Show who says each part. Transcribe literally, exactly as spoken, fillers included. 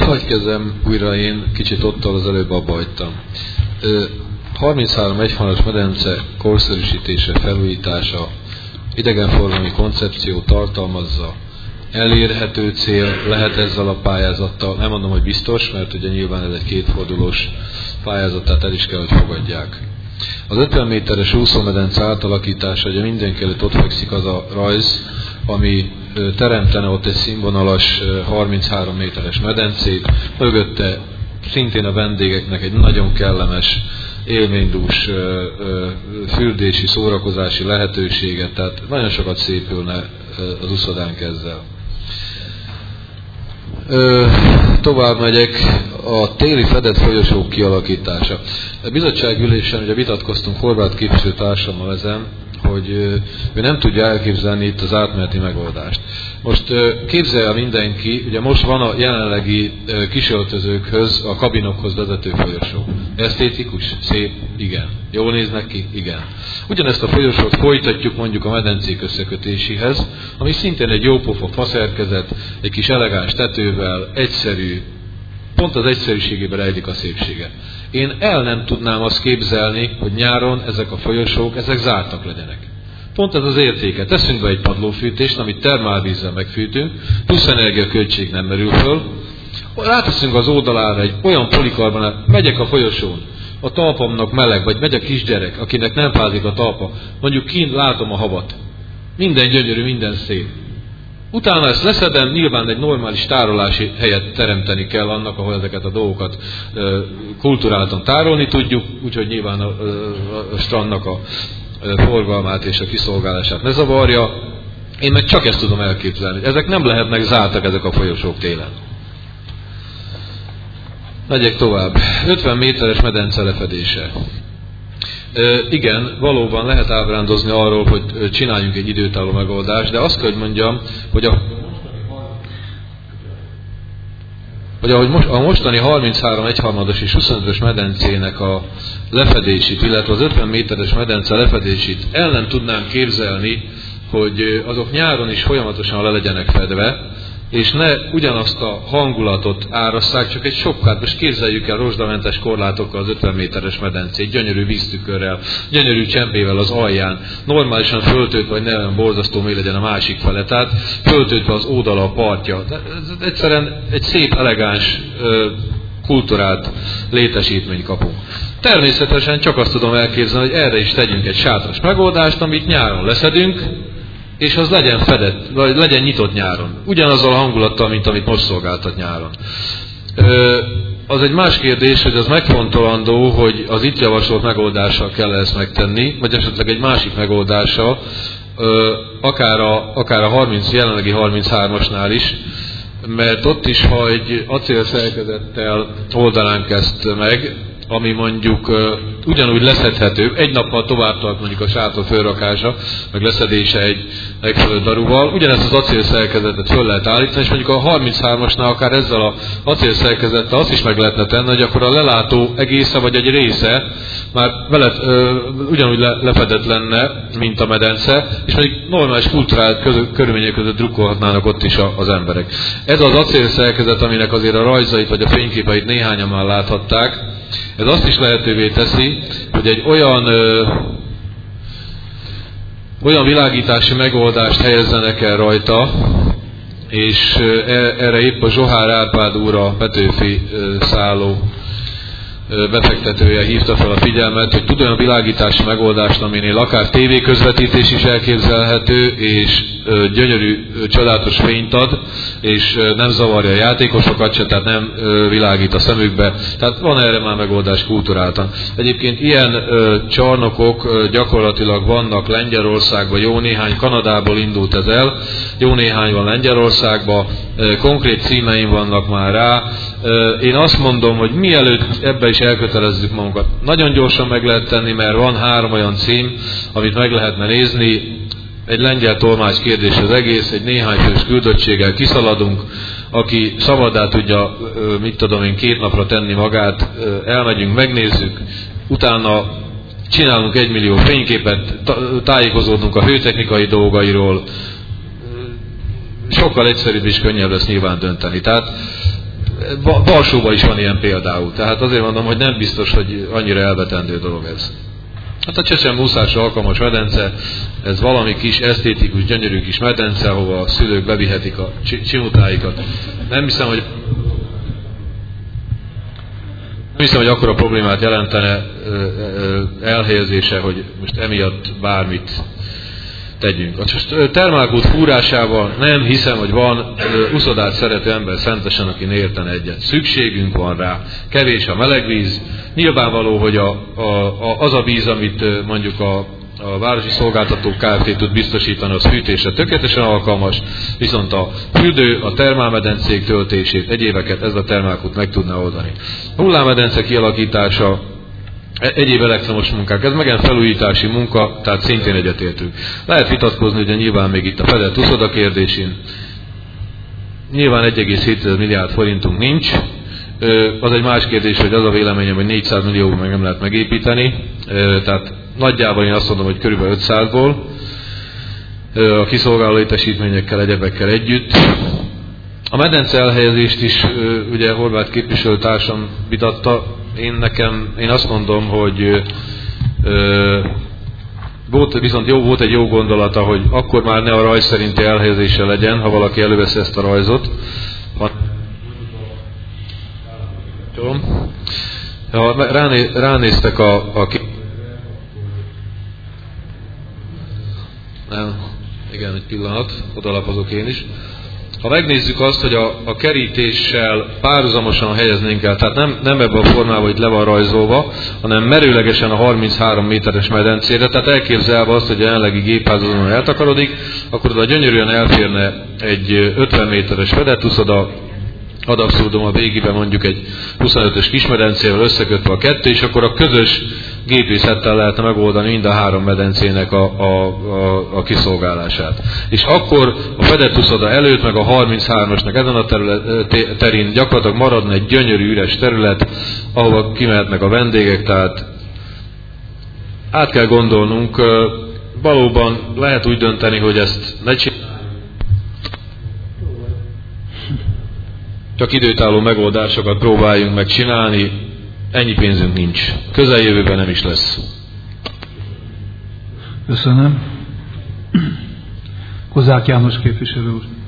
Speaker 1: Hagy kezdem újra én, kicsit ott, az előbb abba hagytam. harminchárom egyfalas medence korszerűsítése, felújítása, idegenforgalmi koncepció tartalmazza, elérhető cél lehet ezzel a pályázattal. Nem mondom, hogy biztos, mert ugye nyilván ez egy kétfordulós pályázat, tehát el is kell, hogy fogadják. Az ötven méteres úszómedence átalakítása, ugye mindenki előtt ott fekszik az a rajz, ami teremtene ott egy színvonalas harminchárom méteres medencét, mögötte szintén a vendégeknek egy nagyon kellemes, élménydús fürdési, szórakozási lehetőséget, tehát nagyon sokat szépülne az uszodánk ezzel. Ö, tovább megyek, a téli fedett folyosók kialakítása. A bizottságülésen ugye vitatkoztunk Horváth képviselőtársammal ezen, hogy ő nem tudja elképzelni itt az átmeneti megoldást. Most képzelje el mindenki, ugye most van a jelenlegi kisöltözőkhöz, a kabinokhoz vezető folyosó. Esztétikus? Szép? Igen. Jól néznek ki? Igen. Ugyanezt a folyosót folytatjuk mondjuk a medencék összekötéséhez, ami szintén egy jópofa faszerkezet, egy kis elegáns tetővel, egyszerű, pont az egyszerűségében rejlik a szépsége. Én el nem tudnám azt képzelni, hogy nyáron ezek a folyosók, ezek zártak legyenek. Pont ez az értéke. Teszünk be egy padlófűtést, amit termálvízzel megfűtünk, plusz energiaköltség nem merül föl. Ráteszünk az oldalára egy olyan polikarbonát, megyek a folyosón, a talpamnak meleg, vagy megy a kisgyerek, akinek nem fázik a talpa, mondjuk kint látom a havat. Minden gyönyörű, minden szép. Utána ezt leszedem, nyilván egy normális tárolási helyet teremteni kell annak, ahol ezeket a dolgokat e, kulturáltan tárolni tudjuk, úgyhogy nyilván a, a, a strandnak a e, forgalmát és a kiszolgálását ne zavarja. Én meg csak ezt tudom elképzelni. Ezek nem lehetnek zártak, ezek a folyosók télen. Megyek tovább. ötven méteres medence lefedése. E, igen, valóban lehet ábrándozni arról, hogy csináljunk egy időtálló megoldást, de azt kell, hogy mondjam, hogy a, hogy ahogy most, a mostani harminchárom egyharmados és huszonötös medencének a lefedését, illetve az ötven méteres medence lefedését el nem tudnám képzelni, hogy azok nyáron is folyamatosan le legyenek fedve, és ne ugyanazt a hangulatot árasszák, csak egy sokkal, most képzeljük el rozsdamentes korlátokkal az ötven méteres medencét, gyönyörű víztükörrel, gyönyörű csempével az alján, normálisan föltöltve, vagy ne olyan borzasztó mély legyen a másik fele, tehát föltöltve az ódala, a partja. Ez egyszerűen egy szép, elegáns, kulturált létesítményt kapunk. Természetesen csak azt tudom elképzelni, hogy erre is tegyünk egy sátras megoldást, amit nyáron leszedünk, és az legyen fedett, vagy legyen nyitott nyáron. Ugyanazzal a hangulattal, mint amit most szolgáltat nyáron. Ö, az egy más kérdés, hogy az megfontolandó, hogy az itt javasolt megoldással kell ezt megtenni, vagy esetleg egy másik megoldással, ö, akár a, akár a harminc, jelenlegi harminchármasnál is, mert ott is, ha egy acélszerkezettel oldanánk ezt meg, ami mondjuk uh, ugyanúgy leszedhető, egy nappal tovább tart mondjuk a sátor fölrakása, meg leszedése egy megfelelő daruval, ugyanezt az acélszerkezetet föl lehet állítani, és mondjuk a harminchármasnál akár ezzel az acélszerkezettel azt is meg lehetne tenni, hogy akkor a lelátó egésze vagy egy része már veled, uh, ugyanúgy le, lefedett lenne, mint a medence, és mondjuk normális kulturális körülmények között drukkolhatnának ott is a, az emberek. Ez az acélszerkezet, aminek azért a rajzait vagy a fényképeit néhányan már láthatták, ez azt is lehetővé teszi, hogy egy olyan, ö, olyan világítási megoldást helyezzenek el rajta, és ö, erre épp a Zsohár Árpád úr, a Petőfi ö, szálló ö, befektetője hívta fel a figyelmet, hogy tud olyan világítási megoldást, aminél akár tévéközvetítés is elképzelhető, és ö, gyönyörű, ö, csodálatos fényt ad, és nem zavarja a játékosokat se, tehát nem világít a szemükbe. Tehát van erre már megoldás kulturáltan. Egyébként ilyen ö, csarnokok ö, gyakorlatilag vannak Lengyelországban, jó néhány, Kanadából indult ez el, jó néhány van Lengyelországban, ö, konkrét címeim vannak már rá. Ö, én azt mondom, hogy mielőtt ebbe is elkötelezzük magunkat, nagyon gyorsan meg lehet tenni, mert van három olyan cím, amit meg lehetne nézni. Egy lengyel tolmács kérdés az egész, egy néhány fős küldöttséggel kiszaladunk, aki szabaddá tudja, mit tudom én, két napra tenni magát, elmegyünk, megnézzük, utána csinálunk egymillió fényképet, tájékozódunk a hőtechnikai dolgairól, sokkal egyszerűbb és könnyebb lesz nyilván dönteni. Tehát Balsóban is van ilyen például. Tehát azért mondom, hogy nem biztos, hogy annyira elvetendő dolog ez. Hát a csecsemőúszásra alkalmas medence, ez valami kis esztétikus, gyönyörű kis medence, ahova a szülők bevihetik a csimutáikat. Nem hiszem, hogy nem hiszem, hogy akkora problémát jelentene elhelyezése, hogy most emiatt bármit tegyünk. A termálkút fúrásával nem hiszem, hogy van uszodát szerető ember szentesen, aki ne értene egyet. Szükségünk van rá. Kevés a meleg víz. Nyilvánvaló, hogy a, a, a, az a víz, amit mondjuk a, a Városi Szolgáltató Kft. Tud biztosítani, az fűtésre tökéletesen alkalmas, viszont a fürdő, a termálmedencék töltését, egyébeket ez a termálkút meg tudná oldani. A hullámmedence kialakítása, egyéb elektromos munkák, ez megint felújítási munka, tehát szintén egyetértünk. Lehet vitatkozni, ugye nyilván még itt a fedett uszoda kérdésén. Nyilván egy egész hét milliárd forintunk nincs. Az egy más kérdés, hogy az a véleményem, hogy négyszáz millióból meg nem lehet megépíteni. Tehát nagyjából én azt mondom, hogy körülbelül ötszázból. A kiszolgáló létesítményekkel, egyebekkel együtt. A medence elhelyezést is ugye Horváth képviselőtársam vitatta. Én nekem, én azt mondom, hogy ö, volt, viszont jó, volt egy jó gondolata, hogy akkor már ne a rajz szerinti elhelyezése legyen, ha valaki előveszi ezt a rajzot. Ha ráné, ránéztek a, a nem, igen, egy pillanat, odalapozok én is. Ha megnézzük azt, hogy a, a kerítéssel párhuzamosan helyeznénk el, tehát nem, nem ebben a formában, hogy le van rajzolva, hanem merőlegesen a harminchárom méteres medencére, tehát elképzelve azt, hogy a jelenlegi gépházadon eltakarodik, akkor oda gyönyörűen elférne egy ötven méteres fedett uszoda, ad abszurdum a végében mondjuk egy huszonötös kismedencével összekötve a kettő, és akkor a közös gépészettel lehetne megoldani mind a három medencének a, a, a, a kiszolgálását. És akkor a fedett uszoda előtt, meg a harminchármasnak ezen a terület, terén gyakorlatilag maradna egy gyönyörű üres terület, ahova kimehetnek a vendégek, tehát át kell gondolnunk, valóban lehet úgy dönteni, hogy ezt ne csináljuk, csak időtálló megoldásokat próbáljunk meg csinálni, ennyi pénzünk nincs. Közeljövőben nem is lesz.
Speaker 2: Köszönöm. Kozák János képviselő úr.